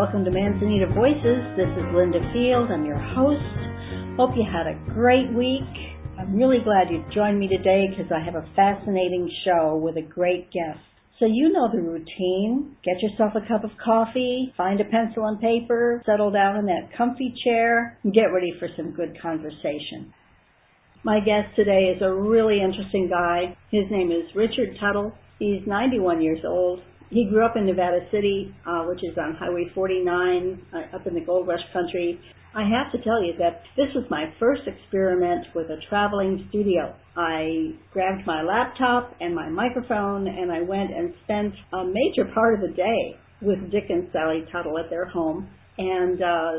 welcome to Manzanita Voices. This is Linda Field. I'm your host. Hope you had a great week. I'm really glad you joined me today because I have a fascinating show with a great guest. So you know the routine. Get yourself a cup of coffee, find a pencil and paper, settle down in that comfy chair, and get ready for some good conversation. My guest today is a really interesting guy. His name is Richard Tuttle. He's 91 years old. He grew up in Nevada City, which is on Highway 49, up in the Gold Rush country. I have to tell you that this was my first experiment with a traveling studio. I grabbed my laptop and my microphone, and I went and spent a major part of the day with Dick and Sally Tuttle at their home, and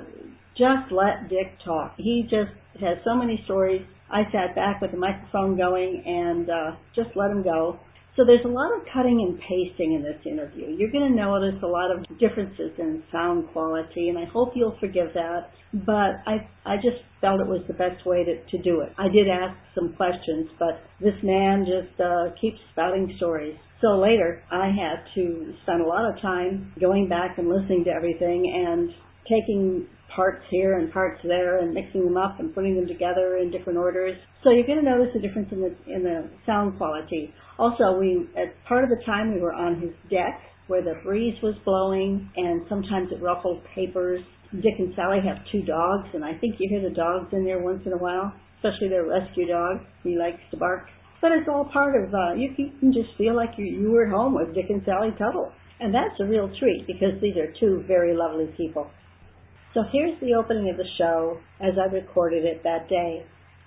just let Dick talk. He just has so many stories. I sat back with the microphone going and just let him go. So there's a lot of cutting and pasting in this interview. You're going to notice a lot of differences in sound quality, and I hope you'll forgive that. But I just felt it was the best way to do it. I did ask some questions, but this man just keeps spouting stories. So later, I had to spend a lot of time going back and listening to everything and taking parts here and parts there and mixing them up and putting them together in different orders. So you're going to notice a difference in the sound quality. Also, at part of the time we were on his deck where the breeze was blowing and sometimes it ruffled papers. Dick and Sally have 2 dogs, and I think you hear the dogs in there once in a while, especially their rescue dog. He likes to bark. But it's all part of, you can just feel like you were at home with Dick and Sally Tuttle. And that's a real treat because these are 2 very lovely people. So here's the opening of the show as I recorded it that day.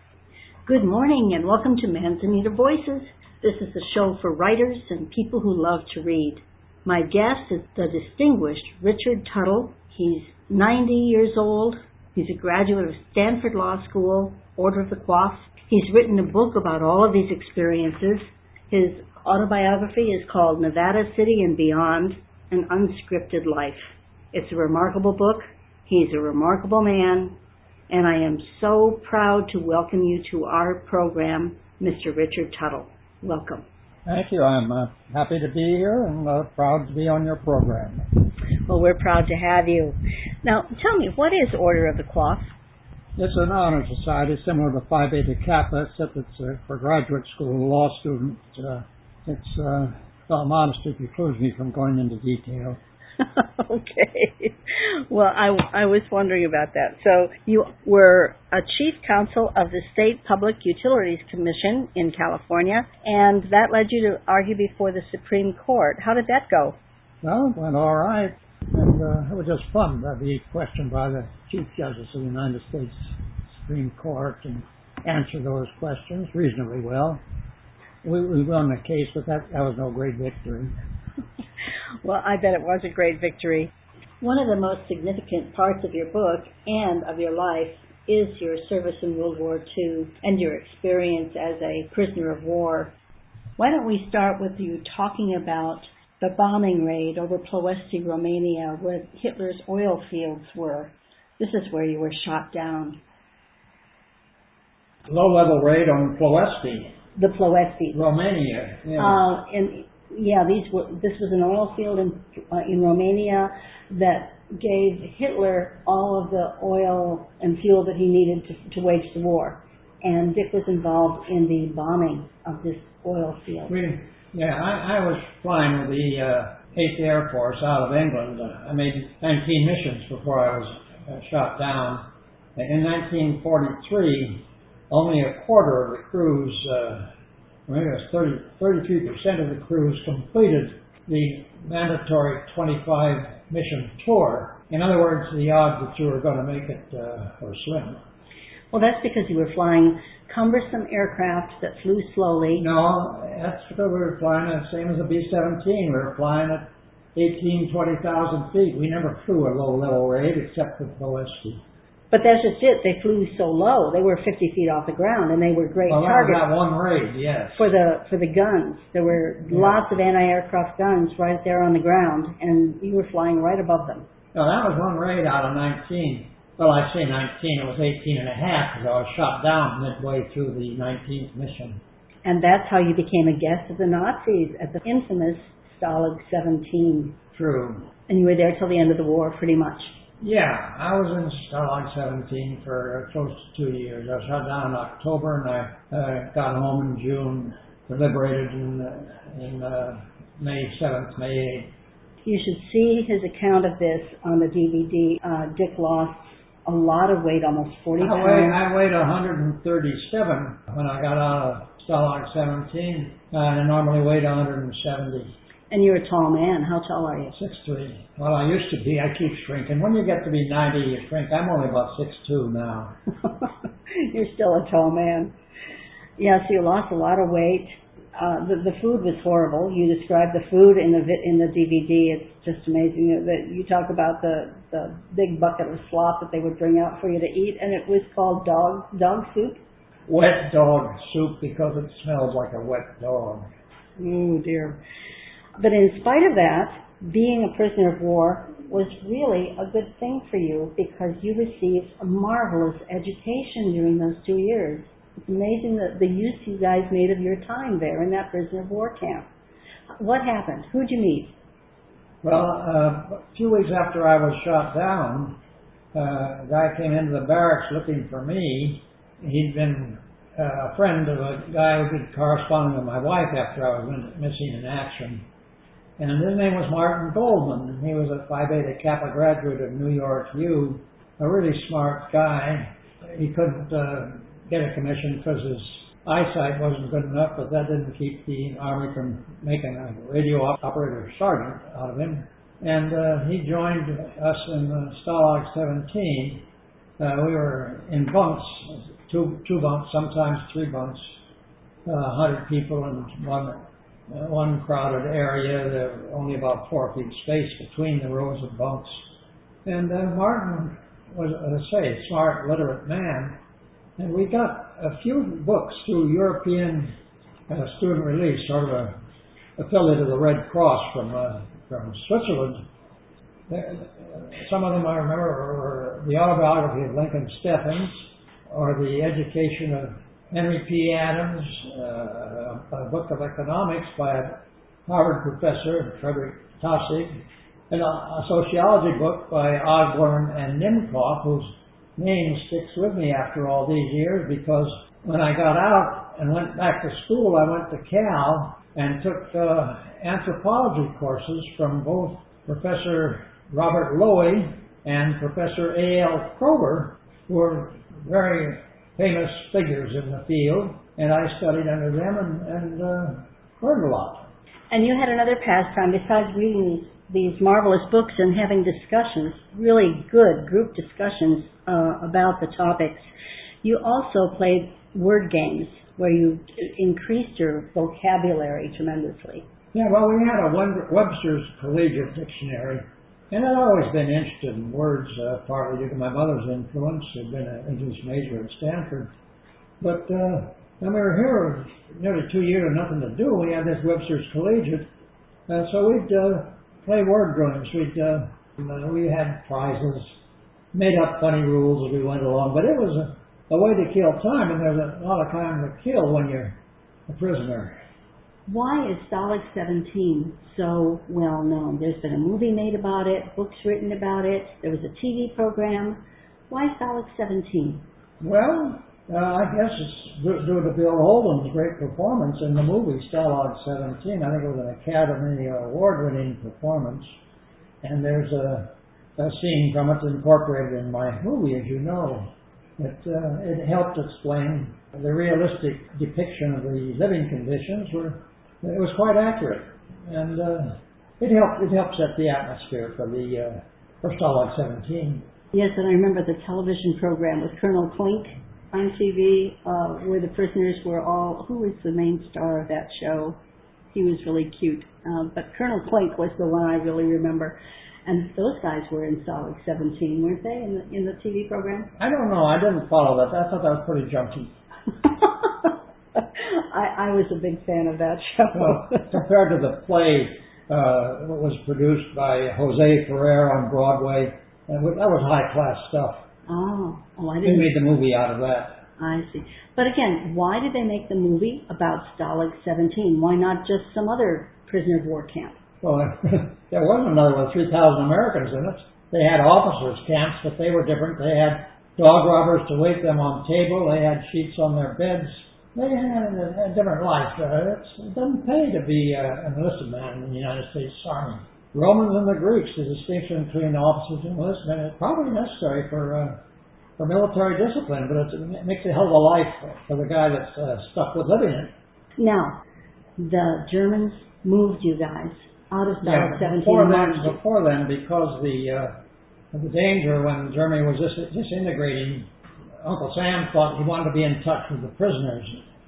Good morning and welcome to Manzanita Voices. This is a show for writers and people who love to read. My guest is the distinguished Richard Tuttle. He's 90 years old. He's a graduate of Stanford Law School, Order of the Coif. He's written a book about all of these experiences. His autobiography is called Nevada City and Beyond, An Unscripted Life. It's a remarkable book. He's a remarkable man, and I am so proud to welcome you to our program, Mr. Richard Tuttle. Welcome. Thank you. I'm happy to be here and proud to be on your program. Well, we're proud to have you. Now, tell me, what is Order of the Coif? It's an honor society similar to Phi Beta Kappa, except it's for graduate school law students. Modesty precludes me from going into detail. Okay. Well, I was wondering about that. So you were a chief counsel of the State Public Utilities Commission in California, and that led you to argue before the Supreme Court. How did that go? Well, it went all right, and it was just fun to be questioned by the Chief Justice of the United States Supreme Court and answer those questions reasonably well. We won the case, but that was no great victory. Well, I bet it was a great victory. One of the most significant parts of your book and of your life is your service in World War II and your experience as a prisoner of war. Why don't we start with you talking about the bombing raid over Ploiești, Romania, where Hitler's oil fields were. This is where you were shot down. Low-level raid on Ploiești. The Ploiești. Romania. Yeah. This was an oil field in Romania that gave Hitler all of the oil and fuel that he needed to wage the war. And Dick was involved in the bombing of this oil field. I was flying with the 8th Air Force out of England. I made 19 missions before I was shot down. In 1943, only a quarter of the crews, maybe it was 33% of the crews completed the mandatory 25 mission tour. In other words, the odds that you were going to make it were slim. Well, that's because you were flying cumbersome aircraft that flew slowly. No, that's because we were flying the same as a B-17. We were flying at 18,000, 20,000 feet. We never flew a low-level raid except for Ploiești. But that's just it. They flew so low. They were 50 feet off the ground, and they were great targets. That one raid, yes. For the guns. There were lots of anti-aircraft guns right there on the ground, and you were flying right above them. No, that was one raid out of 19. Well, I say 19. It was 18 and a half because I was shot down midway through the 19th mission. And that's how you became a guest of the Nazis at the infamous Stalag 17. True. And you were there till the end of the war, pretty much? Yeah, I was in Stalag 17 for close to 2 years. I was shot down in October, and I got home in June, liberated in May 7th, May 8th. You should see his account of this on the DVD. Dick lost a lot of weight, almost 40 pounds. I weighed 137 when I got out of Stalag 17, and I normally weighed 170. And you're a tall man. How tall are you? 6'3". Well, I used to be. I keep shrinking. When you get to be 90, you shrink. I'm only about 6'2" now. You're still a tall man. Yeah, so you lost a lot of weight. The food was horrible. You described the food in the DVD. It's just amazing. You talk about the big bucket of slop that they would bring out for you to eat, and it was called dog soup? Wet dog soup, because it smells like a wet dog. Oh, dear. But in spite of that, being a prisoner of war was really a good thing for you, because you received a marvelous education during those 2 years. It's amazing the use you guys made of your time there in that prisoner of war camp. What happened? Who'd you meet? Well, a few weeks after I was shot down, a guy came into the barracks looking for me. He'd been a friend of a guy who had corresponded with my wife after I was missing in action. And his name was Martin Goldman. He was a Phi Beta Kappa graduate of New York U, a really smart guy. He couldn't get a commission because his eyesight wasn't good enough, but that didn't keep the Army from making a radio operator sergeant out of him. And he joined us in Stalag 17. We were in bunks, two bunks, sometimes 3 bunks, 100 people in one crowded area. There were only about 4 feet space between the rows of bunks. And Martin was, as I say, a smart, literate man. And we got a few books through European Student Relief, sort of a affiliate of the Red Cross from Switzerland. Some of them I remember were the autobiography of Lincoln Steffens, or the education of Henry P. Adams, a book of economics by a Harvard professor, Frederick Taussig, and a sociology book by Osborne and Nimcoff, whose name sticks with me after all these years, because when I got out and went back to school, I went to Cal and took anthropology courses from both Professor Robert Lowy and Professor A.L. Kroger, who were very famous figures in the field, and I studied under them and learned a lot. And you had another pastime besides reading these marvelous books and having discussions, really good group discussions about the topics. You also played word games where you increased your vocabulary tremendously. Yeah, well, we had a Webster's Collegiate Dictionary, and I'd always been interested in words, partly due to my mother's influence, who'd been an English major at Stanford. But when we were here nearly 2 years with nothing to do, we had this Webster's Collegiate, so we'd play word games. We had prizes, made up funny rules as we went along, but it was a way to kill time, and there's a lot of time to kill when you're a prisoner. Why is Stalag 17 so well known? There's been a movie made about it, books written about it, there was a TV program. Why Stalag 17? Well, I guess it's due to Bill Oldham's great performance in the movie Stalag 17. I think it was an Academy Award-winning performance. And there's a scene from it incorporated in my movie, as you know. It helped explain the realistic depiction of the living conditions. It was quite accurate, and it helped set the atmosphere for Stalag 17. Yes, and I remember the television program with Colonel Klink on TV, where the prisoners were all. Who was the main star of that show? He was really cute, but Colonel Klink was the one I really remember. And those guys were in Stalag 17, weren't they, in the TV program? I don't know. I didn't follow that. I thought that was pretty junky. I was a big fan of that show. Well, compared to the play that was produced by Jose Ferrer on Broadway, that was high-class stuff. Oh, I didn't. They made the movie out of that. I see. But again, why did they make the movie about Stalag 17? Why not just some other prisoner of war camp? Well, there was another one, 3,000 Americans in it. They had officers' camps, but they were different. They had dog robbers to wait them on table. They had sheets on their beds. They had a different life. It doesn't pay to be an enlisted man in the United States Army. Romans and the Greeks, the distinction between officers and enlistment is probably necessary for military discipline, but it makes a hell of a life for the guy that's stuck with living it. Now, the Germans moved you guys out of South 17 months. Before then, because the danger when Germany was disintegrating, Uncle Sam thought he wanted to be in touch with the prisoners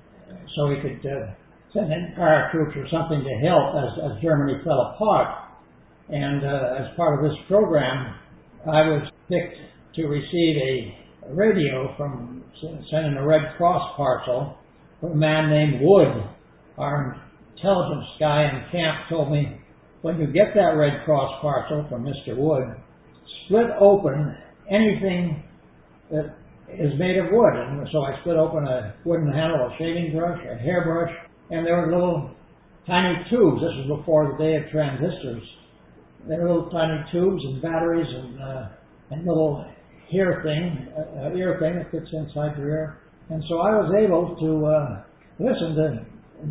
so he could send in paratroops or something to help as Germany fell apart. And as part of this program, I was picked to receive a radio from sending a Red Cross parcel from a man named Wood. Our intelligence guy in camp told me, when you get that Red Cross parcel from Mr. Wood, split open anything that is made of wood. And so I split open a wooden handle, a shaving brush, a hairbrush, and there were little tiny tubes. This was before the day of transistors. There were little tiny tubes and batteries and little ear thing that fits inside your ear. And so I was able to listen to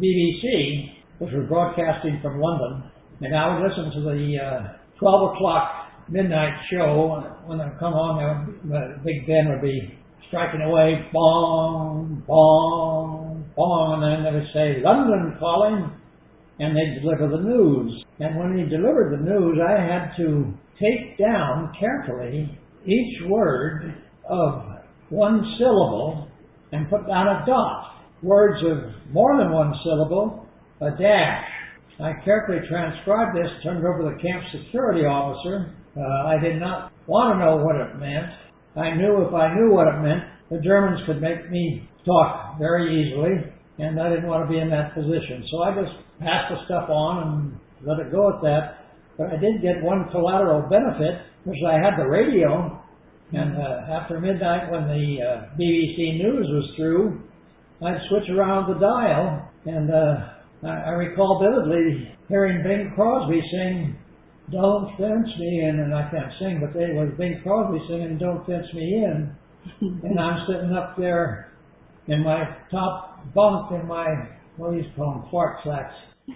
BBC, which was broadcasting from London, and I would listen to the 12 o'clock midnight show. When I come on, the Big Ben would be striking away, bong, bong, bong, and then they would say, London calling, and they'd deliver the news. And when he delivered the news, I had to take down carefully each word of one syllable and put down a dot. Words of more than one syllable, a dash. I carefully transcribed this, turned it over to the camp security officer. I did not want to know what it meant. I knew if I knew what it meant, the Germans could make me talk very easily, and I didn't want to be in that position. So I just passed the stuff on and let it go at that. But I did get one collateral benefit, which I had the radio, and after midnight when the BBC News was through, I'd switch around the dial, and I recall vividly hearing Bing Crosby sing, Don't Fence Me In, and I can't sing, but it was Bing Crosby singing Don't Fence Me In, and I'm sitting up there in my top bunk in my, what do you call them, fart sacks.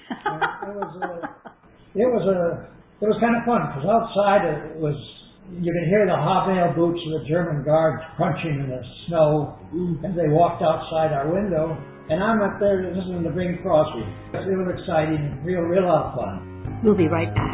It was kind of fun, because outside you could hear the hobnail boots of the German guards crunching in the snow as they walked outside our window, and I'm up there listening to Bing Crosby. It was exciting, real lot of fun. We'll be right back.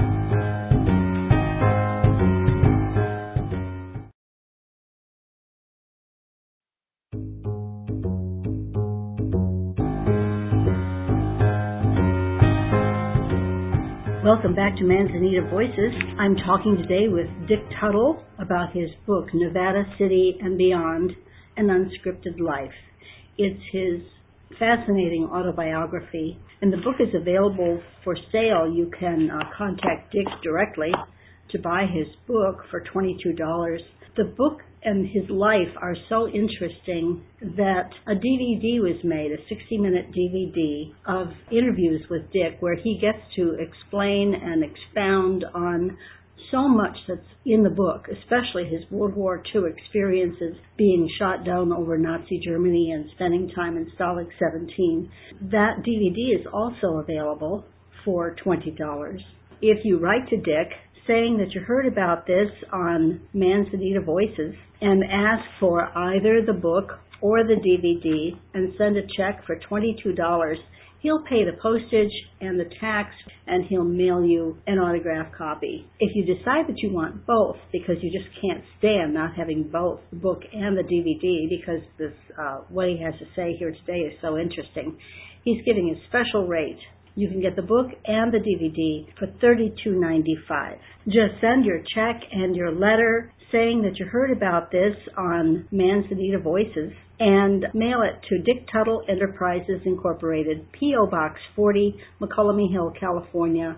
Welcome back to Manzanita Voices. I'm talking today with Dick Tuttle about his book, Nevada City and Beyond, An Unscripted Life. It's his fascinating autobiography, and the book is available for sale. You can contact Dick directly to buy his book for $22. The book and his life are so interesting that a DVD was made, a 60-minute DVD of interviews with Dick, where he gets to explain and expound on so much that's in the book, especially his World War II experiences, being shot down over Nazi Germany and spending time in Stalag 17. That DVD is also available for $20. If you write to Dick saying that you heard about this on Manzanita Voices and ask for either the book or the DVD and send a check for $22, he'll pay the postage and the tax, and he'll mail you an autographed copy. If you decide that you want both, because you just can't stand not having both the book and the DVD, because this what he has to say here today is so interesting, he's giving a special rate. You can get the book and the DVD for $32.95. Just send your check and your letter saying that you heard about this on Manzanita Voices and mail it to Dick Tuttle Enterprises Incorporated, P.O. Box 40, McCullamy Hill, California,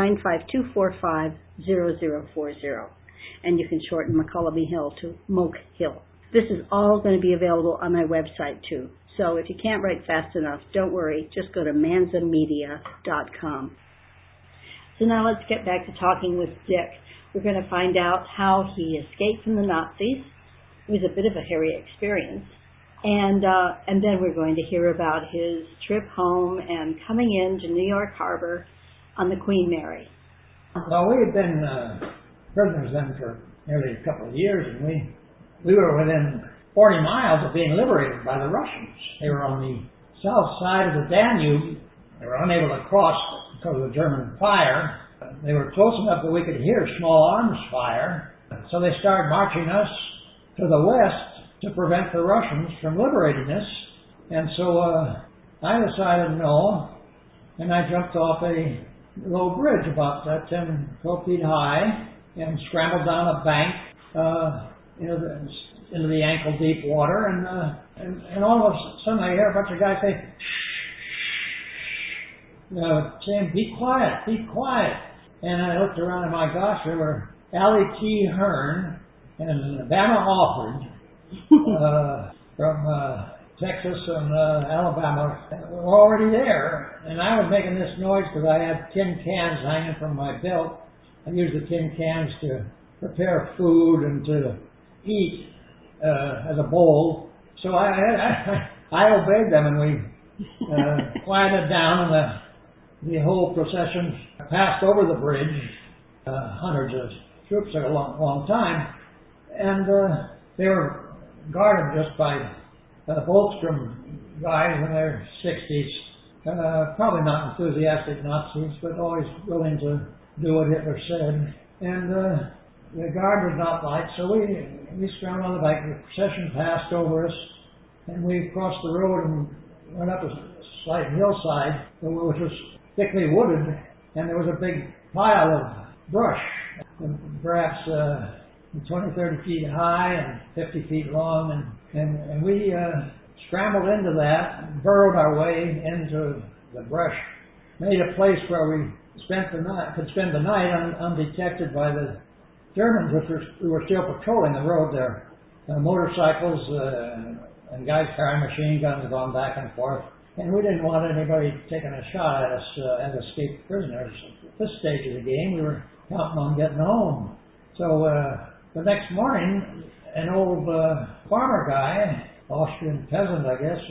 95245-0040. And you can shorten McCullamy Hill to Moke Hill. This is all going to be available on my website, too. So if you can't write fast enough, don't worry. Just go to manzamedia.com. So now let's get back to talking with Dick. We're going to find out how he escaped from the Nazis. It was a bit of a hairy experience. And then we're going to hear about his trip home and coming into New York Harbor on the Queen Mary. Well, we had been prisoners then for nearly a couple of years, and we were within 40 miles of being liberated by the Russians. They were on the south side of the Danube. They were unable to cross because of the German fire. They were close enough that we could hear small arms fire. So they started marching us to the west to prevent the Russians from liberating us. And so I decided no, and I jumped off a low bridge about 10, 12 feet high and scrambled down a bank into the ankle-deep water. And all of a sudden I hear a bunch of guys say, saying, be quiet, be quiet. And I looked around and my gosh, there were Allie T. Hearn and Bama Alford from Texas and Alabama were already there. And I was making this noise because I had tin cans hanging from my belt. I used the tin cans to prepare food and to eat as a bowl. So I obeyed them, and we quieted down, and the whole procession passed over the bridge. Hundreds of troops took a long time, and they were guarded just by Volkstrom guys in their 60s, probably not enthusiastic Nazis, but always willing to do what Hitler said. And the guard was not light, so we scrambled on the bank. The procession passed over us, and we crossed the road and went up a slight hillside, which was thickly wooded, and there was a big pile of brush, perhaps 20, 30 feet high and 50 feet long, and we scrambled into that, burrowed our way into the brush, made a place where we could spend the night undetected by the Germans, who were still patrolling the road there. Motorcycles and guys carrying machine guns going back and forth. And we didn't want anybody taking a shot at us as escaped prisoners. At this stage of the game, we were counting on getting home. So the next morning, an old farmer guy, Austrian peasant, I guess,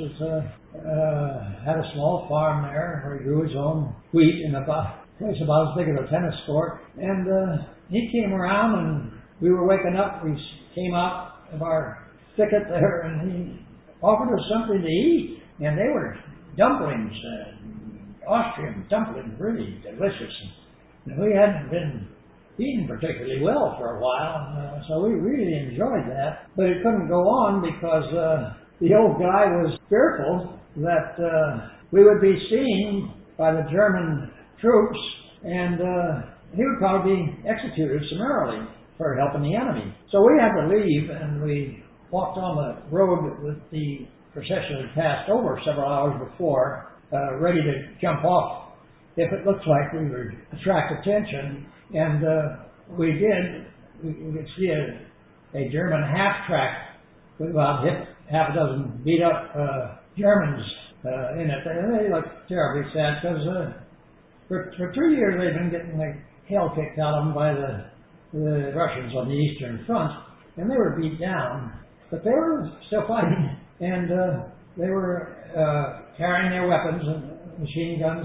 had a small farm there where he grew his own wheat in a place about as big as a tennis court. And he came around, and we were waking up. We came out of our thicket there, and he offered us something to eat. And they were dumplings, Austrian dumplings, really delicious. And we hadn't been eating particularly well for a while, so we really enjoyed that. But it couldn't go on because the old guy was fearful that we would be seen by the German troops, and he would probably be executed summarily for helping the enemy. So we had to leave, and we walked on the road that the procession had passed over several hours before, ready to jump off if it looked like we would attract attention. And we did. We could see a German half-track with about half a dozen beat-up Germans in it. And they looked terribly sad because for 2 years they'd been getting the hell kicked out of them by the Russians on the Eastern Front, and they were beat down. But they were still fighting, and they were carrying their weapons and machine guns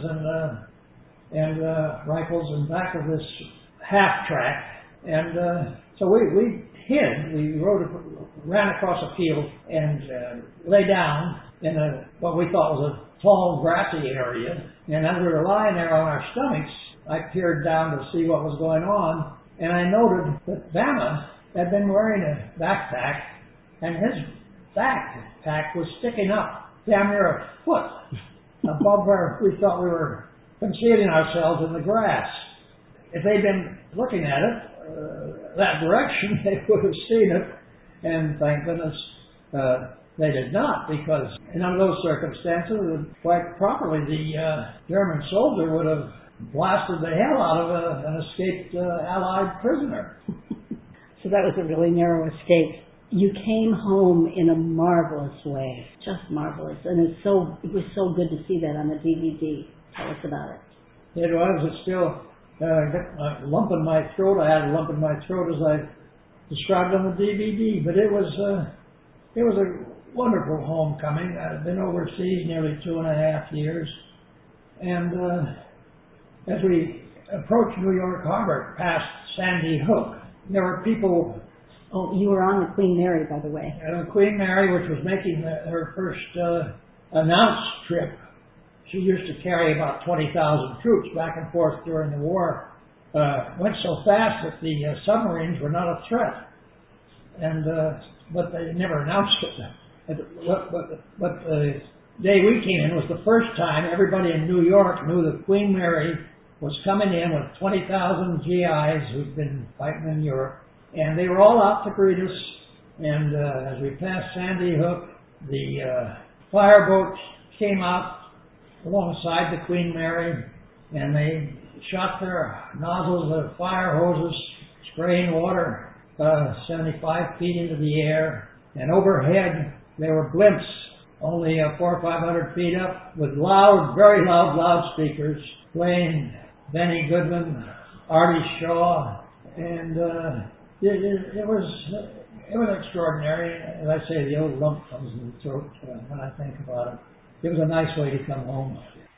and rifles in back of this half-track. And so we hid. We ran across a field and lay down in what we thought was a tall, grassy area. And as we were lying there on our stomachs, I peered down to see what was going on, and I noted that Bama had been wearing a backpack, and his backpack was sticking up damn near a foot above where we thought we were concealing ourselves in the grass. If they'd been looking at it that direction, they would have seen it, and thank goodness they did not, because in under those circumstances, quite properly, the German soldier would have blasted the hell out of an escaped Allied prisoner. So that was a really narrow escape. You came home in a marvelous way, just marvelous, and it was so good to see that on the DVD. Tell us about it. It was. It's still got a lump in my throat. I had a lump in my throat as I described on the DVD. But it was a wonderful homecoming. I've been overseas nearly 2.5 years, and as we approached New York Harbor, past Sandy Hook, there were people. Oh, you were on the Queen Mary, by the way. Queen Mary, which was making her first announced trip. She used to carry about 20,000 troops back and forth during the war. Went so fast that the submarines were not a threat, and but they never announced it. But the day we came in was the first time everybody in New York knew that Queen Mary was coming in with 20,000 GIs who'd been fighting in Europe, and they were all out to greet us. And as we passed Sandy Hook, the fireboat came out alongside the Queen Mary, and they shot their nozzles of fire hoses, spraying water 75 feet into the air. And overhead, there were blimps, only 400 or 500 feet up, with loud, very loud loudspeakers, playing Benny Goodman, Artie Shaw, and it was extraordinary. As I say, the old lump comes in the throat when I think about it. It was a nice way to come home.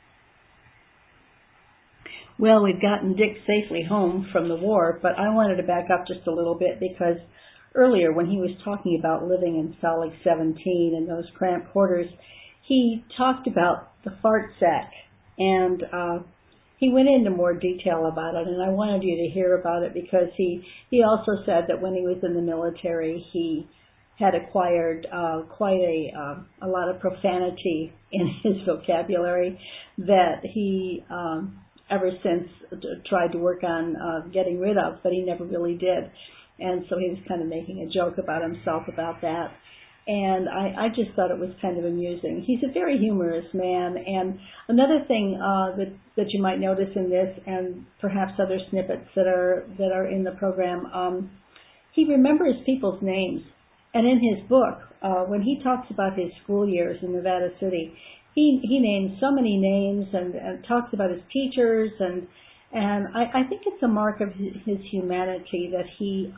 Well, we've gotten Dick safely home from the war, but I wanted to back up just a little bit because earlier when he was talking about living in Salt Lake 17 and those cramped quarters, he talked about the fart sack, and he went into more detail about it, and I wanted you to hear about it because he also said that when he was in the military, he had acquired quite a lot of profanity in his vocabulary that he ever since tried to work on getting rid of, but he never really did. And so he was kind of making a joke about himself about that. And I just thought it was kind of amusing. He's a very humorous man. And another thing that you might notice in this, and perhaps other snippets that are in the program, he remembers people's names. And in his book, when he talks about his school years in Nevada City, he names so many names and talks about his teachers, and I think it's a mark of his humanity that he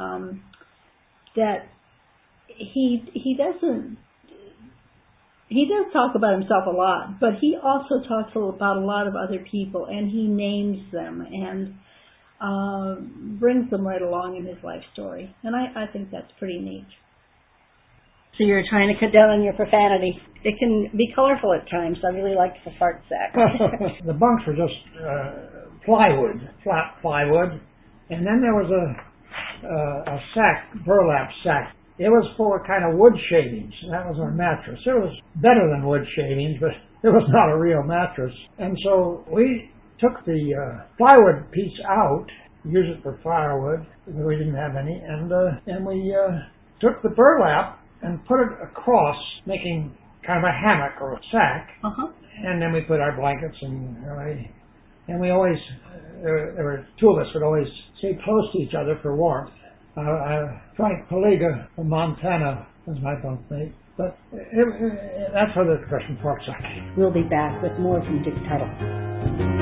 does talk about himself a lot, but he also talks about a lot of other people, and he names them and brings them right along in his life story, and I think that's pretty neat. So you're trying to cut down on your profanity. It can be colorful at times. I really liked the fart sack. The bunks were just plywood, flat plywood, and then there was a sack, burlap sack. It was full of kind of wood shavings. That was our mattress. It was better than wood shavings, but it was not a real mattress. And so we took the plywood piece out, used it for firewood, because we didn't have any, and we took the burlap and put it across, making kind of a hammock or a sack. And then we put our blankets and we always, there were two of us would always stay close to each other for warmth. Frank Paliga from Montana was my bunkmate, but that's how the Depression fart sack. We'll be back with more from Dick Tuttle.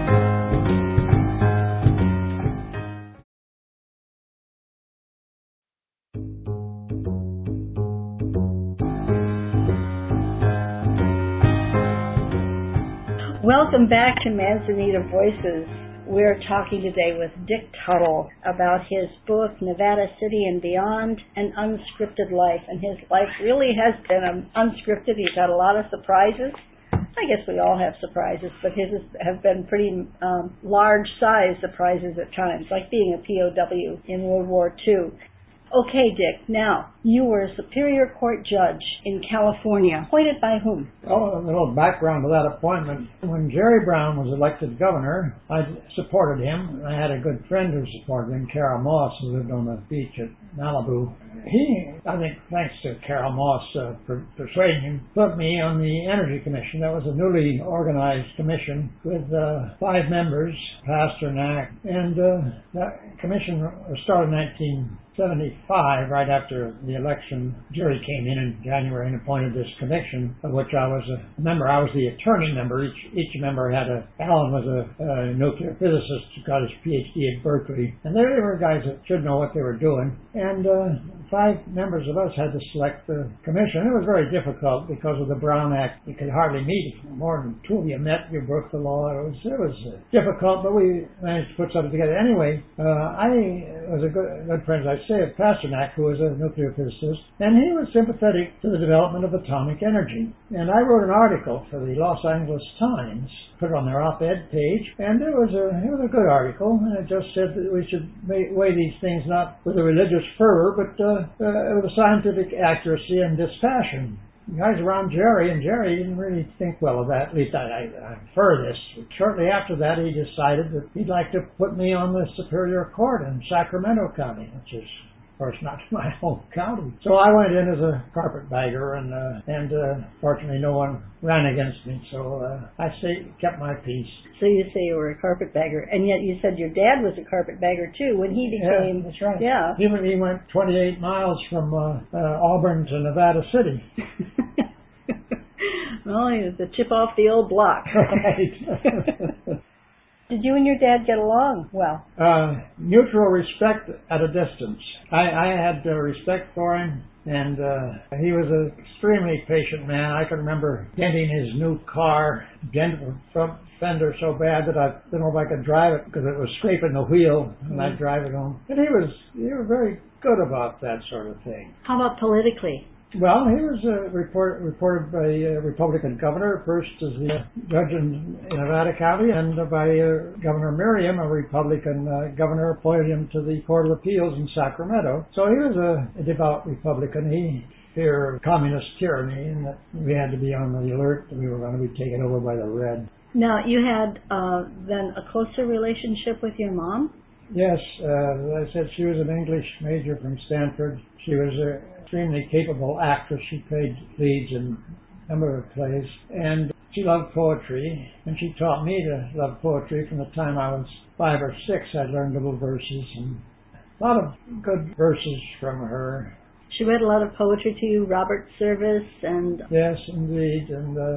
Welcome back to Manzanita Voices. We're talking today with Dick Tuttle about his book, Nevada City and Beyond, An Unscripted Life. And his life really has been unscripted. He's had a lot of surprises. I guess we all have surprises, but his have been pretty large-sized surprises at times, like being a POW in World War II. Okay, Dick, now, you were a Superior Court judge in California. Appointed by whom? Well, a little background to that appointment. When Jerry Brown was elected governor, I supported him. I had a good friend who supported him, Carol Moss, who lived on the beach at Malibu. He, I think, thanks to Carol Moss persuading him, put me on the Energy Commission. That was a newly organized commission with 5 members, Pasternak, and that commission was started in 1974, right after the election, Jerry came in January and appointed this commission, of which I was a member. I was the attorney member. Each member had Alan was a nuclear physicist who got his PhD at Berkeley. And they were guys that should know what they were doing. And 5 members of us had to select the commission. It was very difficult because of the Brown Act. You could hardly meet. More than 2 of you met, you broke the law. It was difficult, but we managed to put something together. Anyway, I was a good friend, as I say, of Pasternak, who was a nuclear physicist, and he was sympathetic to the development of atomic energy. And I wrote an article for the Los Angeles Times, put it on their op-ed page, and it was a good article. And it just said that we should weigh these things not with a religious fervor, but with a scientific accuracy and dispassion. The guys around Jerry, and Jerry didn't really think well of that. At least I infer this. Shortly after that, he decided that he'd like to put me on the Superior Court in Sacramento County, which is, of course, not my home county. So I went in as a carpetbagger, and fortunately no one ran against me, so I kept my peace. So you say you were a carpetbagger, and yet you said your dad was a carpetbagger too when he became... Yeah, that's right. Yeah. He went 28 miles from Auburn to Nevada City. Well, he was the chip off the old block. Right. Did you and your dad get along well? Mutual respect at a distance. I had respect for him, and he was an extremely patient man. I can remember denting his new car, dented front fender so bad that I didn't know if I could drive it because it was scraping the wheel, and I'd drive it home. And he was very good about that sort of thing. How about politically? Well, he was reported by a Republican governor, first as the judge in Nevada County, and by Governor Merriam, a Republican governor, appointed him to the Court of Appeals in Sacramento. So he was a devout Republican. He feared communist tyranny, and that we had to be on the alert that we were going to be taken over by the Red. Now, you had then a closer relationship with your mom? Yes, as I said, she was an English major from Stanford. She was an extremely capable actress. She played leads in a number of plays. And she loved poetry, and she taught me to love poetry from the time I was 5 or 6. I learned little verses, and a lot of good verses from her. She read a lot of poetry to you, Robert Service and... Yes, indeed,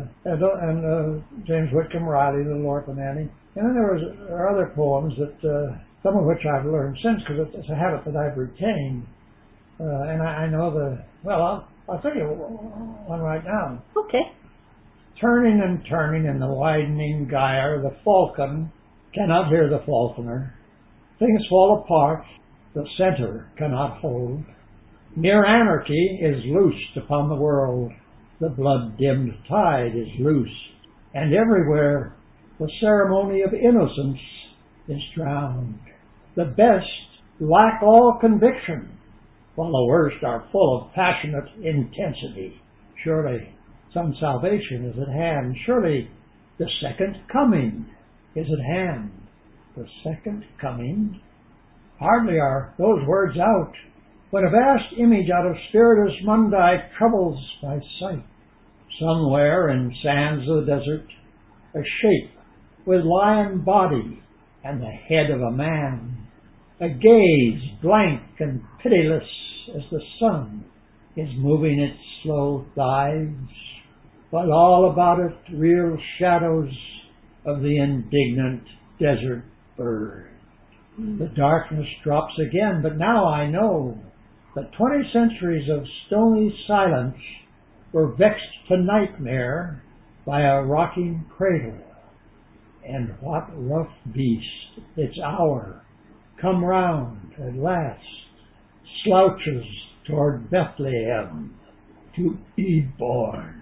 and James Whitcomb Riley, Little Orphan Annie. And then there are other poems that... some of which I've learned since, because it's a habit that I've retained. And I know I'll tell you one right now. Okay. Turning and turning in the widening gyre, the falcon cannot hear the falconer. Things fall apart, the center cannot hold. Near anarchy is loosed upon the world. The blood-dimmed tide is loose, and everywhere the ceremony of innocence is drowned. The best lack all conviction, while the worst are full of passionate intensity. Surely some salvation is at hand. Surely the second coming is at hand. The second coming? Hardly are those words out, when a vast image out of Spiritus Mundi troubles my sight. Somewhere in sands of the desert, a shape with lion body and the head of a man, a gaze blank and pitiless as the sun is moving its slow thighs, while all about it real shadows of the indignant desert bird. The darkness drops again, but now I know that 20 centuries of stony silence were vexed to nightmare by a rocking cradle. And what rough beast, its hour, come round at last, slouches toward Bethlehem to be born.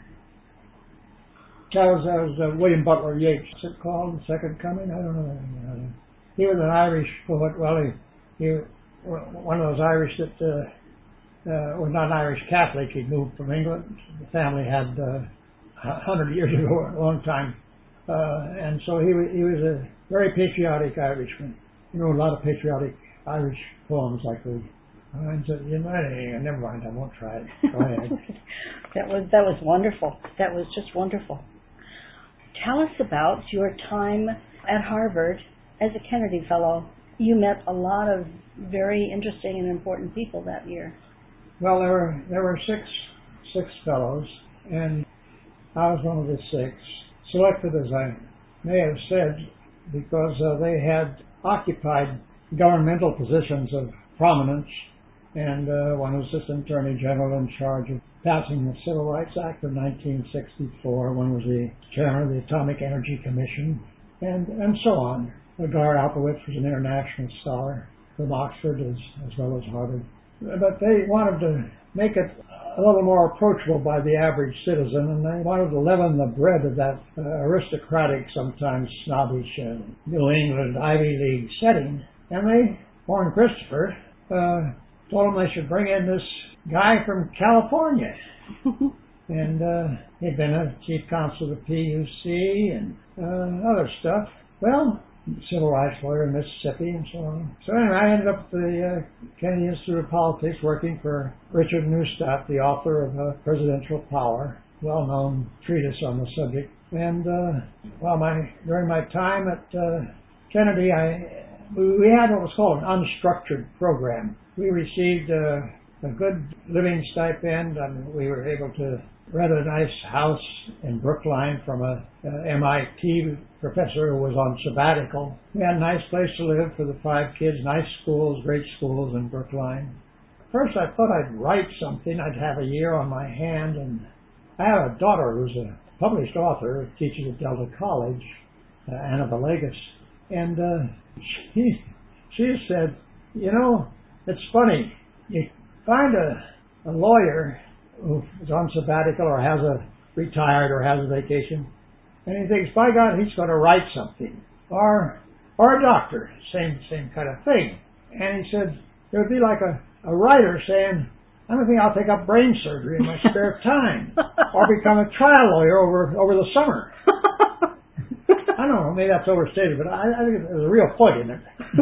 That was William Butler Yeats. What's it called? The Second Coming? I don't know. He was an Irish poet. Well, he one of those Irish that was not an Irish Catholic. He moved from England. The family had 100 years ago, a long time. And so he was a very patriotic Irishman. He wrote a lot of patriotic Irish poems like the... never mind, I won't try it. Go ahead. That was wonderful. That was just wonderful. Tell us about your time at Harvard as a Kennedy Fellow. You met a lot of very interesting and important people that year. Well, there were six fellows, and I was one of the six, selected, as I may have said, because they had occupied governmental positions of prominence, and one was Assistant Attorney General in charge of passing the Civil Rights Act of 1964. One was the chairman of the Atomic Energy Commission, and so on. Gar Alpowitz was an international scholar from Oxford as well as Harvard. But they wanted to make it a little more approachable by the average citizen, and they wanted to leaven the bread of that aristocratic, sometimes snobbish New England Ivy League setting. And they, Warren Christopher, told them they should bring in this guy from California. And he'd been a chief counsel of the PUC and other stuff. Well, civil rights lawyer in Mississippi and so on. So anyway, I ended up at the Kennedy Institute of Politics working for Richard Neustadt, the author of Presidential Power, well-known treatise on the subject. And during my time at Kennedy, we had what was called an unstructured program. We received a good living stipend, and we were able to rent a nice house in Brookline from a MIT professor who was on sabbatical. We had a nice place to live for the 5 kids, nice schools, great schools in Brookline. First I thought I'd write something. I'd have a year on my hand, and I have a daughter who's a published author who teaches at Delta College, Anna Villegas, and she said, you know, it's funny, you find a lawyer who is on sabbatical or has retired or has a vacation, and he thinks, by God, he's going to write something. Or a doctor, same kind of thing. And he said, it would be like a writer saying, I don't think I'll take up brain surgery in my spare time, or become a trial lawyer over the summer. I don't know, maybe that's overstated, but I think there's a real point in it.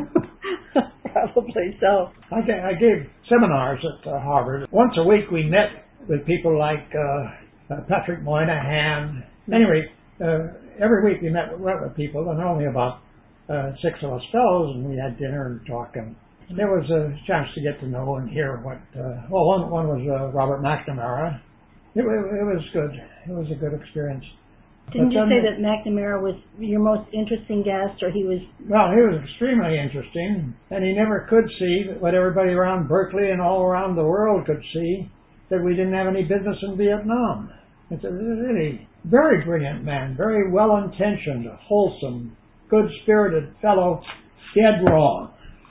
Probably so. I gave seminars at Harvard. Once a week we met with people like Patrick Moynihan. Anyway, every week we met with people, and only about 6 of us fellows, and we had dinner and talk, and there was a chance to get to know and hear what, one was Robert McNamara. It was good. It was a good experience. Didn't you say that McNamara was your most interesting guest, or he was... Well, he was extremely interesting, and he never could see what everybody around Berkeley and all around the world could see, that we didn't have any business in Vietnam. It's a really very brilliant man, very well-intentioned, wholesome, good-spirited fellow, dead wrong.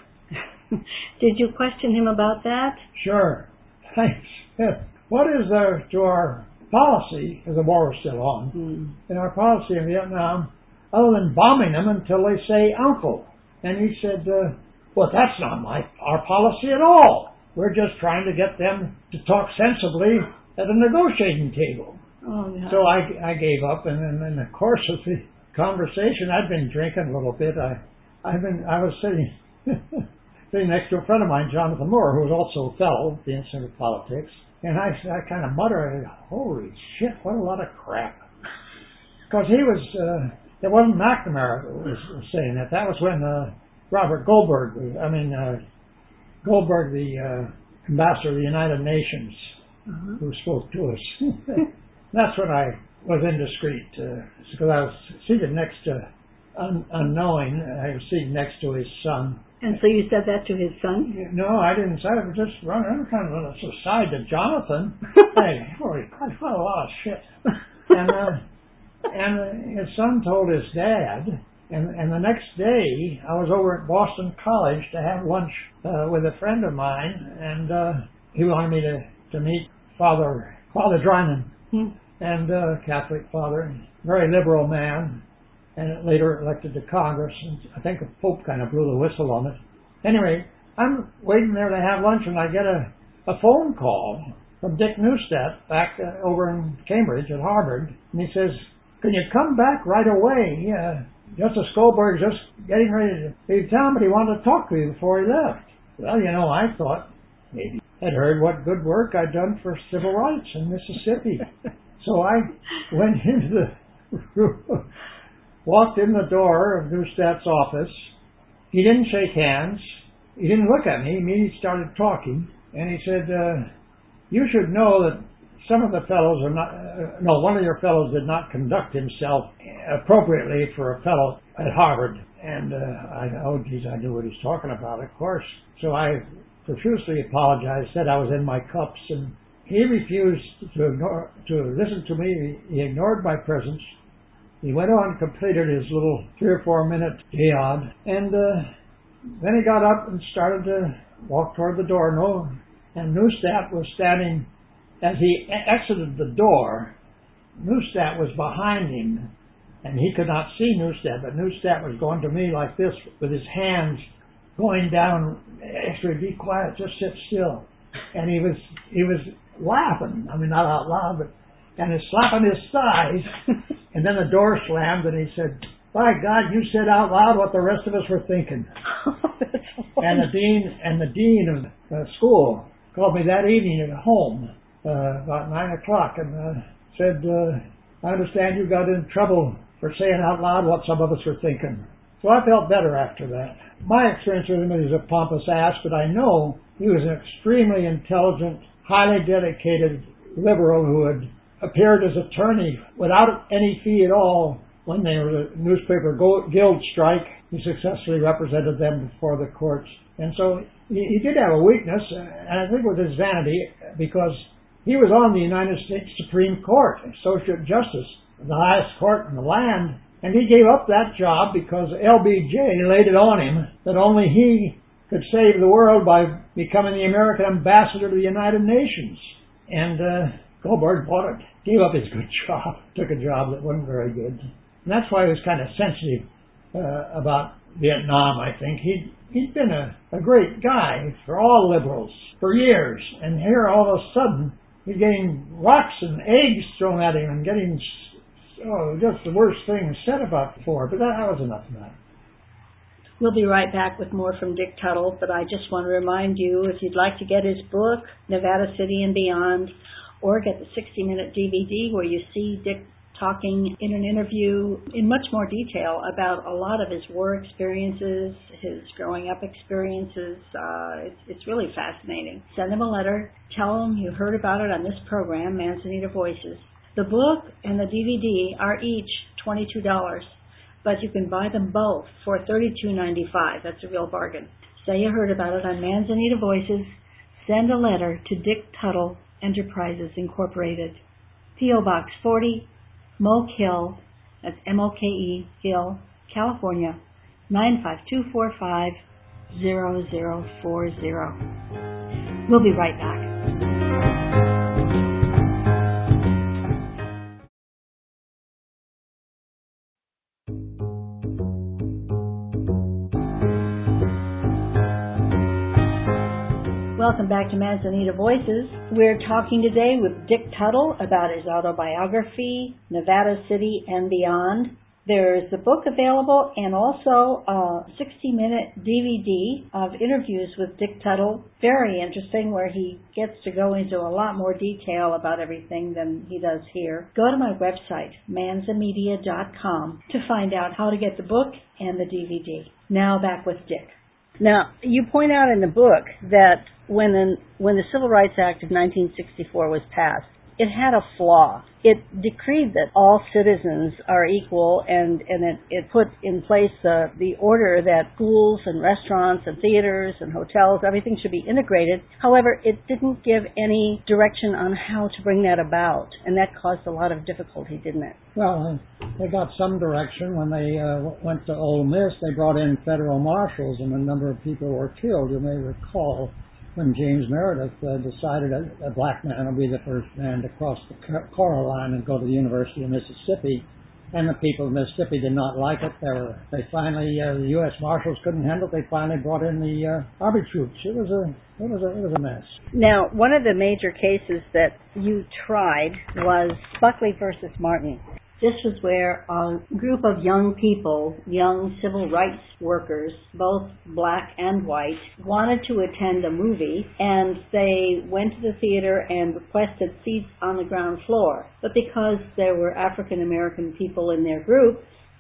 Did you question him about that? Sure. Thanks. What is there to our policy, because the war was still on, in our policy in Vietnam, other than bombing them until they say uncle? And he said, well, that's not our policy at all. We're just trying to get them to talk sensibly at a negotiating table. Oh, yeah. So I gave up, and in the course of the conversation, I'd been drinking a little bit. I was sitting next to a friend of mine, Jonathan Moore, who was also a fellow at the Institute of Politics, and I kind of muttered, holy shit, what a lot of crap. Because he was, it wasn't McNamara who was saying that. That was when Robert Goldberg, Goldberg, the ambassador of the United Nations, who spoke to us. That's when I was indiscreet, because I was seated next to, unknowing, I was seated next to his son. And so you said that to his son? No, I didn't say it. I just running kind of on the side to Jonathan. Hey, holy God, what a lot of shit. And his son told his dad, and the next day I was over at Boston College to have lunch with a friend of mine, and he wanted me to meet Father Dryman, and Catholic father, very liberal man, and later elected to Congress, and I think the Pope kind of blew the whistle on it. Anyway, I'm waiting there to have lunch, and I get a phone call from Dick Neustadt back over in Cambridge at Harvard, and he says, can you come back right away? Justice Goldberg's just getting ready to leave town, but he wanted to talk to you before he left. Well, I thought maybe I'd heard what good work I'd done for civil rights in Mississippi. So I went into the room, walked in the door of Neustadt's office, He didn't shake hands. He didn't look at me. He immediately started talking, and he said, you should know that some of the fellows are not, one of your fellows did not conduct himself appropriately for a fellow at Harvard. And I knew what he's talking about, of course. So I profusely apologized, said I was in my cups, and he refused to listen to me. He ignored my presence. He went on and completed his little 3 or 4 minute jihad, and then he got up and started to walk toward the door. And Neustadt was standing. As he exited the door, Neustadt was behind him, and he could not see Neustadt, but Neustadt was going to me like this with his hands going down. Actually, be quiet, just sit still. And he was laughing. I mean, not out loud, and he's slapping his thighs. And then the door slammed, and he said, "By God, you said out loud what the rest of us were thinking." And the dean of the school called me that evening at home about 9 o'clock and said, "I understand you got in trouble for saying out loud what some of us were thinking." So I felt better after that. My experience with him is a pompous ass, but I know he was an extremely intelligent, highly dedicated liberal who had appeared as attorney without any fee at all when they were the newspaper guild strike. He successfully represented them before the courts. And so he did have a weakness, and I think with his vanity, because he was on the United States Supreme Court, Associate Justice, the highest court in the land, and he gave up that job because LBJ laid it on him that only he could save the world by becoming the American ambassador to the United Nations. And Goldberg bought it, gave up his good job, took a job that wasn't very good. And that's why he was kind of sensitive about Vietnam, I think. He'd been a great guy for all liberals for years, and here all of a sudden he's getting rocks and eggs thrown at him and getting just the worst things said about before. But that was enough of that. We'll be right back with more from Dick Tuttle, but I just want to remind you, if you'd like to get his book, Nevada City and Beyond, or get the 60-minute DVD where you see Dick talking in an interview in much more detail about a lot of his war experiences, his growing up experiences. It's really fascinating. Send him a letter. Tell him you heard about it on this program, Manzanita Voices. The book and the DVD are each $22, but you can buy them both for $32.95. That's a real bargain. Say you heard about it on Manzanita Voices. Send a letter to Dick Tuttle Enterprises Incorporated, P.O. Box 40, Moke Hill, that's M-O-K-E, Hill, California, 95245 0040. We'll be right back. Welcome back to Manzanita Voices. We're talking today with Dick Tuttle about his autobiography, Nevada City and Beyond. There's the book available and also a 60-minute DVD of interviews with Dick Tuttle. Very interesting, where he gets to go into a lot more detail about everything than he does here. Go to my website, manzamedia.com, to find out how to get the book and the DVD. Now back with Dick. Now, you point out in the book that when the Civil Rights Act of 1964 was passed, it had a flaw. It decreed that all citizens are equal, and it put in place the order that schools and restaurants and theaters and hotels, everything should be integrated. However, it didn't give any direction on how to bring that about, and that caused a lot of difficulty, didn't it? Well, they got some direction when they went to Ole Miss. They brought in federal marshals, and a number of people were killed. You may recall when James Meredith decided a black man would be the first man to cross the Coral Line and go to the University of Mississippi, and the people of Mississippi did not like it. They finally, the U.S. Marshals couldn't handle it. They finally brought in the Army troops. It was a mess. Now, one of the major cases that you tried was Buckley versus Martin. This was where a group of young people, young civil rights workers, both black and white, wanted to attend a movie, and they went to the theater and requested seats on the ground floor. But because there were African American people in their group,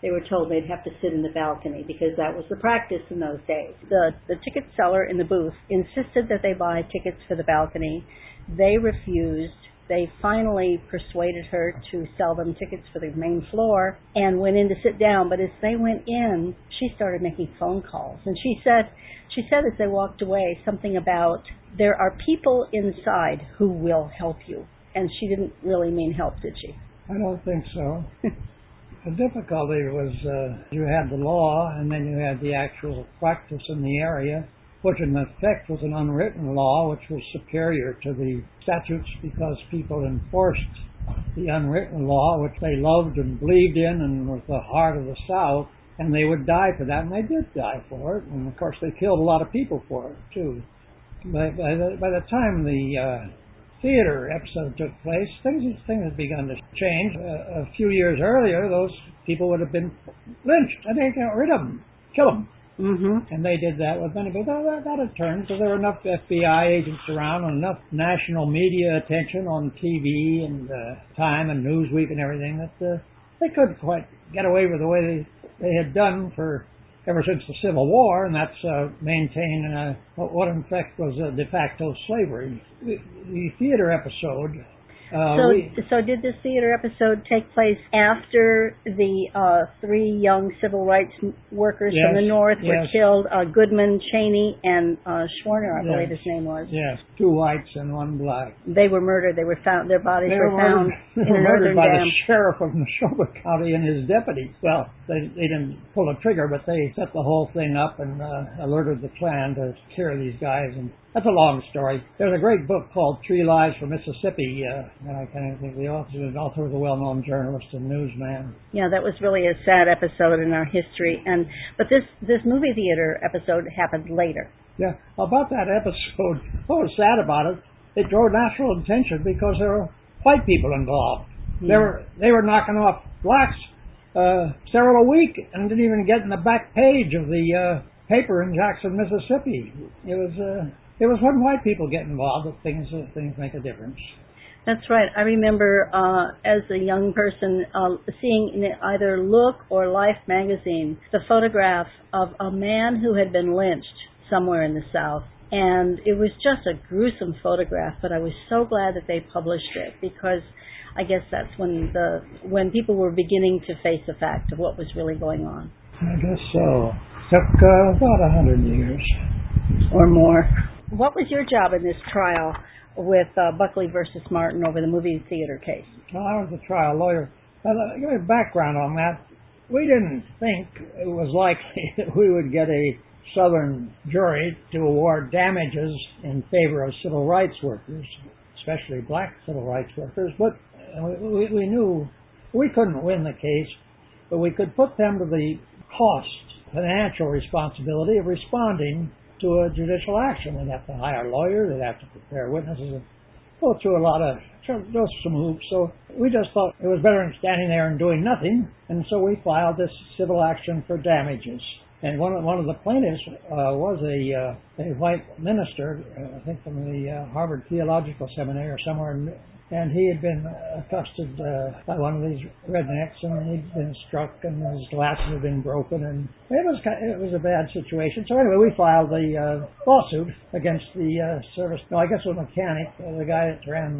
they were told they'd have to sit in the balcony because that was the practice in those days. The ticket seller in the booth insisted that they buy tickets for the balcony. They refused. They finally persuaded her to sell them tickets for the main floor and went in to sit down. But as they went in, she started making phone calls. And she said as they walked away something about, there are people inside who will help you. And she didn't really mean help, did she? I don't think so. The difficulty was you had the law and then you had the actual practice in the area, which in effect was an unwritten law, which was superior to the statutes because people enforced the unwritten law, which they loved and believed in and was the heart of the South, and they would die for that, and they did die for it, and of course they killed a lot of people for it, too. But by the time the theater episode took place, things had begun to change. A few years earlier, those people would have been lynched, and they got rid of them, kill them. Mm-hmm. And they did that with many, but that had turned because there were enough FBI agents around and enough national media attention on TV and Time and Newsweek and everything that they couldn't quite get away with the way they had done for ever since the Civil War, and that's maintain what in fact was de facto slavery. The theater episode. So did this theater episode take place after the three young civil rights workers from the North were killed, Goodman, Cheney, and Schwerner, I believe his name was? Yes, 2 whites and 1 black. They were murdered. They were found. Their bodies were found in a murdered northern by dam. the sheriff of Neshoba County and his deputy. Well, they didn't pull a trigger, but they set the whole thing up and alerted the Klan to cure these guys. And that's a long story. There's a great book called 3 Lives from Mississippi. I can't think the author was a well-known journalist and newsman. Yeah, that was really a sad episode in our history. But this movie theater episode happened later. Yeah, about that episode, what was sad about it, it drew national attention because there were white people involved. Yeah. They were knocking off blacks several a week and didn't even get in the back page of the paper in Jackson, Mississippi. It was when white people get involved that things make a difference. That's right. I remember as a young person seeing in either Look or Life magazine the photograph of a man who had been lynched somewhere in the South. And it was just a gruesome photograph, but I was so glad that they published it because I guess that's when people were beginning to face the fact of what was really going on. I guess so. Took about 100 years. Or more. What was your job in this trial with Buckley versus Martin over the movie theater case? Well, I was a trial lawyer. Give me background on that. We didn't think it was likely that we would get a Southern jury to award damages in favor of civil rights workers, especially black civil rights workers, but we knew we couldn't win the case, but we could put them to the financial responsibility of responding to a judicial action. They'd have to hire lawyers, they'd have to prepare witnesses, and go through some hoops. So we just thought it was better than standing there and doing nothing, and so we filed this civil action for damages. And one of the plaintiffs was a white minister, I think from the Harvard Theological Seminary or somewhere, and he had been accosted by one of these rednecks, and he'd been struck, and his glasses had been broken, and it was a bad situation. So anyway, we filed the lawsuit against the service. No, I guess it was a mechanic, the guy that ran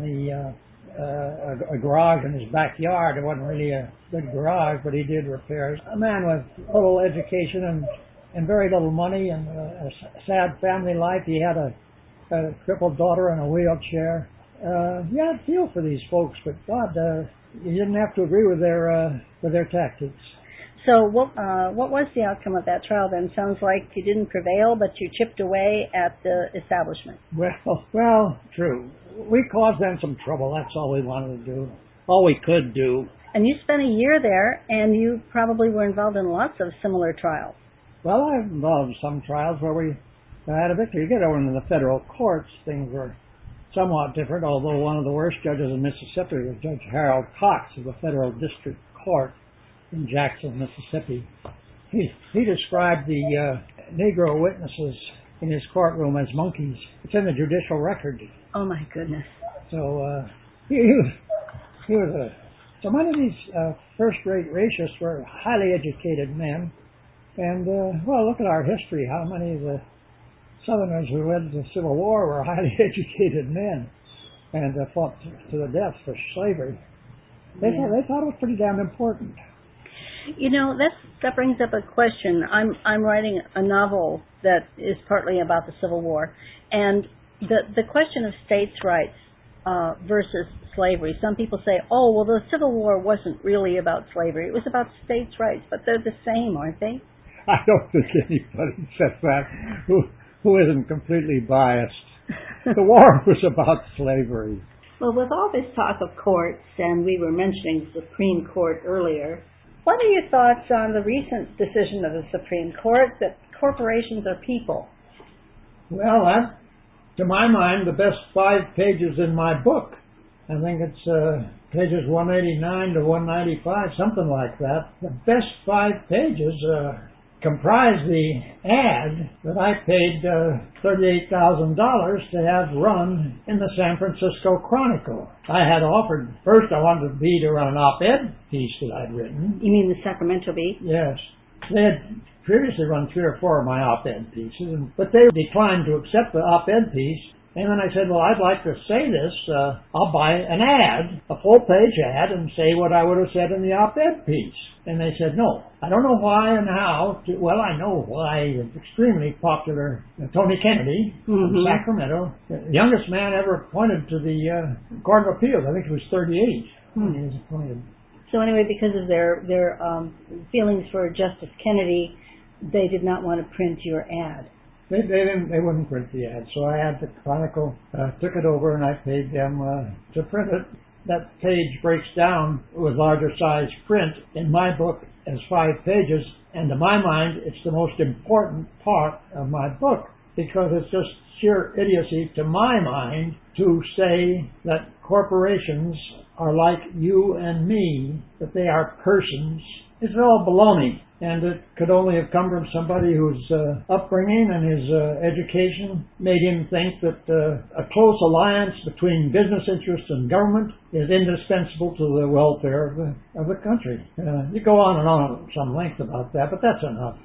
a garage in his backyard. It wasn't really a good garage, but he did repairs. A man with little education and very little money and a sad family life. He had a crippled daughter in a wheelchair. You had to feel for these folks, but God, you didn't have to agree with their tactics. So what was the outcome of that trial then? Sounds like you didn't prevail, but you chipped away at the establishment. Well, true. We caused them some trouble. That's all we wanted to do. All we could do. And you spent a year there, and you probably were involved in lots of similar trials. Well, I've involved some trials where we had a victory. You get over into the federal courts, things were somewhat different, although one of the worst judges in Mississippi was Judge Harold Cox of the Federal District Court in Jackson, Mississippi. He described the Negro witnesses in his courtroom as monkeys. It's in the judicial record. Oh, my goodness. So he was a So many of these first-rate racists were highly educated men. And, well, look at our history. How many of the Southerners who led the Civil War were highly educated men and fought to the death for slavery. They thought it was pretty damn important. You know, that brings up a question. I'm writing a novel that is partly about the Civil War, and the question of states' rights versus slavery. Some people say, oh, well, the Civil War wasn't really about slavery. It was about states' rights, but they're the same, aren't they? I don't think anybody said that who isn't completely biased. The war was about slavery. Well, with all this talk of courts, and we were mentioning the Supreme Court earlier, what are your thoughts on the recent decision of the Supreme Court that corporations are people? Well, to my mind, the best 5 pages in my book. I think it's pages 189 to 195, something like that. The best 5 pages comprise the ad that I paid $38,000 to have run in the San Francisco Chronicle. I had offered, first I wanted the Bee to run an op-ed piece that I'd written. You mean the Sacramento Bee? Yes. They had previously run 3 or 4 of my op-ed pieces, but they declined to accept the op-ed piece. And then I said, well, I'd like to say this. I'll buy an ad, a full-page ad, and say what I would have said in the op-ed piece. And they said, no. I don't know why and how. Well, I know why. Extremely popular Tony Kennedy from Sacramento, the youngest man ever appointed to the Court of Appeals. I think he was 38 when he was appointed. So anyway, because of their feelings for Justice Kennedy, they did not want to print your ad. They wouldn't print the ad, so I had the Chronicle, took it over, and I paid them to print it. That page breaks down with larger size print in my book as 5 pages, and to my mind, it's the most important part of my book, because it's just sheer idiocy to my mind to say that corporations are like you and me, that they are persons. It's all baloney. And it could only have come from somebody whose upbringing and his education made him think that a close alliance between business interests and government is indispensable to the welfare of the country. You go on and on at some length about that, but that's enough.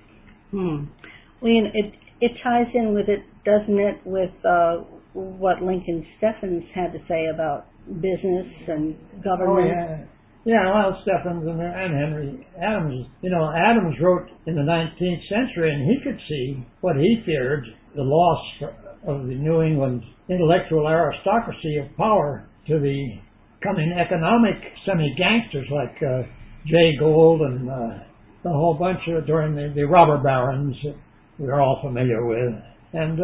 Well, you know, it ties in with it, doesn't it, with what Lincoln Steffens had to say about business and government? Oh, yeah. Yeah, well, Steffens and Henry Adams. You know, Adams wrote in the 19th century, and he could see what he feared, the loss of the New England intellectual aristocracy of power to the coming economic semi-gangsters like Jay Gould and the whole bunch during the robber barons that we're all familiar with. And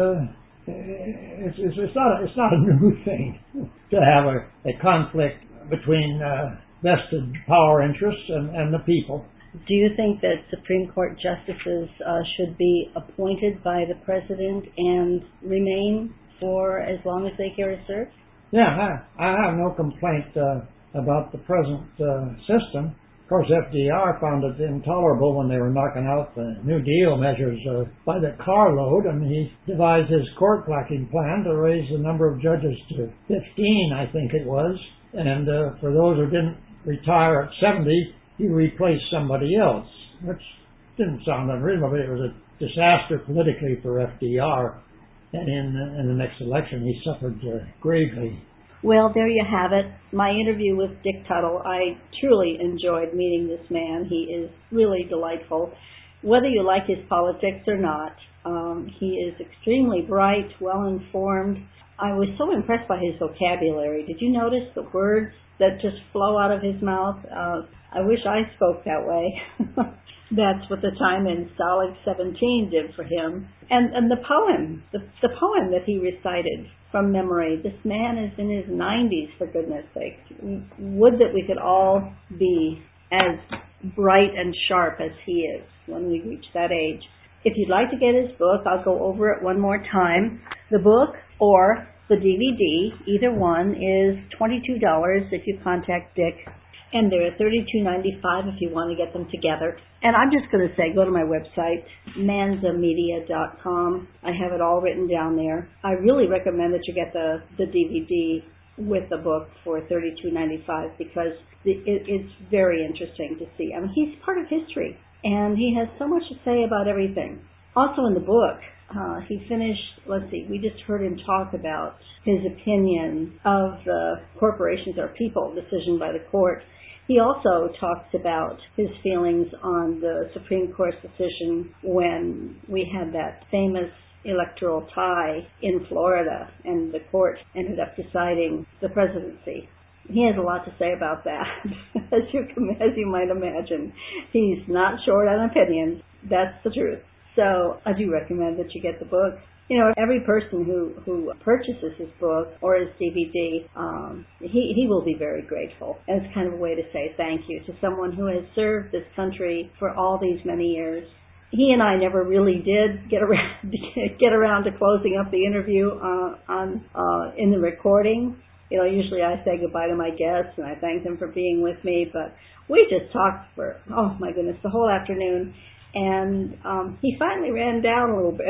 it's not a new thing to have a conflict between vested power interests and the people. Do you think that Supreme Court justices should be appointed by the president and remain for as long as they care to serve? Yeah, I have no complaint about the present system. Of course, FDR found it intolerable when they were knocking out the New Deal measures by the carload, and he devised his court blocking plan to raise the number of judges to 15, I think it was. And for those who didn't retire at 70, he replaced somebody else, which didn't sound unreasonable, but it was a disaster politically for FDR. And in the next election, he suffered gravely. Well, there you have it. My interview with Dick Tuttle. I truly enjoyed meeting this man. He is really delightful. Whether you like his politics or not, he is extremely bright, well-informed. I was so impressed by his vocabulary. Did you notice the words that just flow out of his mouth? I wish I spoke that way. That's what the time in Stalag 17 did for him. And the poem that he recited from memory. This man is in his 90s, for goodness sake. Would that we could all be as bright and sharp as he is when we reach that age. If you'd like to get his book, I'll go over it one more time. The book or the DVD, either one, is $22 if you contact Dick. And they're $32.95 if you want to get them together. And I'm just going to say, go to my website, manzamedia.com. I have it all written down there. I really recommend that you get the DVD with the book for $32.95 because it's very interesting to see. I mean, he's part of history, and he has so much to say about everything. Also in the book, he finished, we just heard him talk about his opinion of the corporations or people decision by the court. He also talks about his feelings on the Supreme Court's decision when we had that famous electoral tie in Florida and the court ended up deciding the presidency. He has a lot to say about that, as you might imagine. He's not short on opinions. That's the truth. So I do recommend that you get the book. You know, every person who purchases his book or his DVD, he will be very grateful. And it's kind of a way to say thank you to someone who has served this country for all these many years. He and I never really did get around to closing up the interview in the recording. You know, usually I say goodbye to my guests and I thank them for being with me, but we just talked for, oh my goodness, the whole afternoon. And he finally ran down a little bit.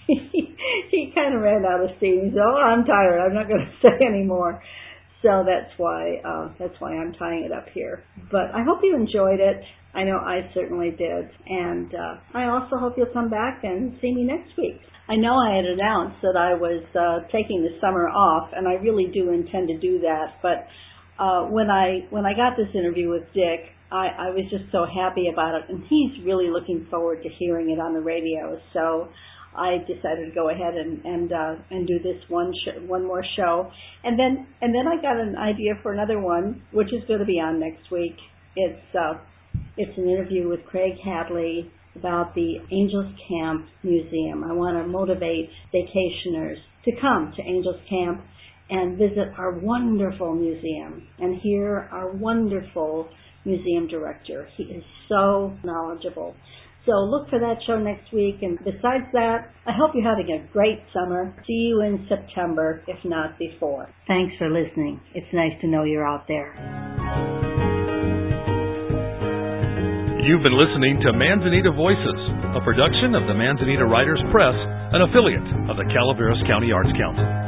He kind of ran out of steam. He said, "Oh, I'm tired. I'm not going to say anymore." So that's why I'm tying it up here. But I hope you enjoyed it. I know I certainly did. And I also hope you'll come back and see me next week. I know I had announced that I was taking the summer off, and I really do intend to do that. But when I got this interview with Dick, I was just so happy about it, and he's really looking forward to hearing it on the radio. So I decided to go ahead and do this one more show, and then I got an idea for another one, which is going to be on next week. It's an interview with Craig Hadley about the Angels Camp Museum. I want to motivate vacationers to come to Angels Camp and visit our wonderful museum and hear our wonderful museum director. He is so knowledgeable. So look for that show next week. And besides that, I hope you're having a great summer. See you in September, if not before. Thanks for listening. It's nice to know you're out there. You've been listening to Manzanita Voices, a production of the Manzanita Writers Press, an affiliate of the Calaveras County Arts Council.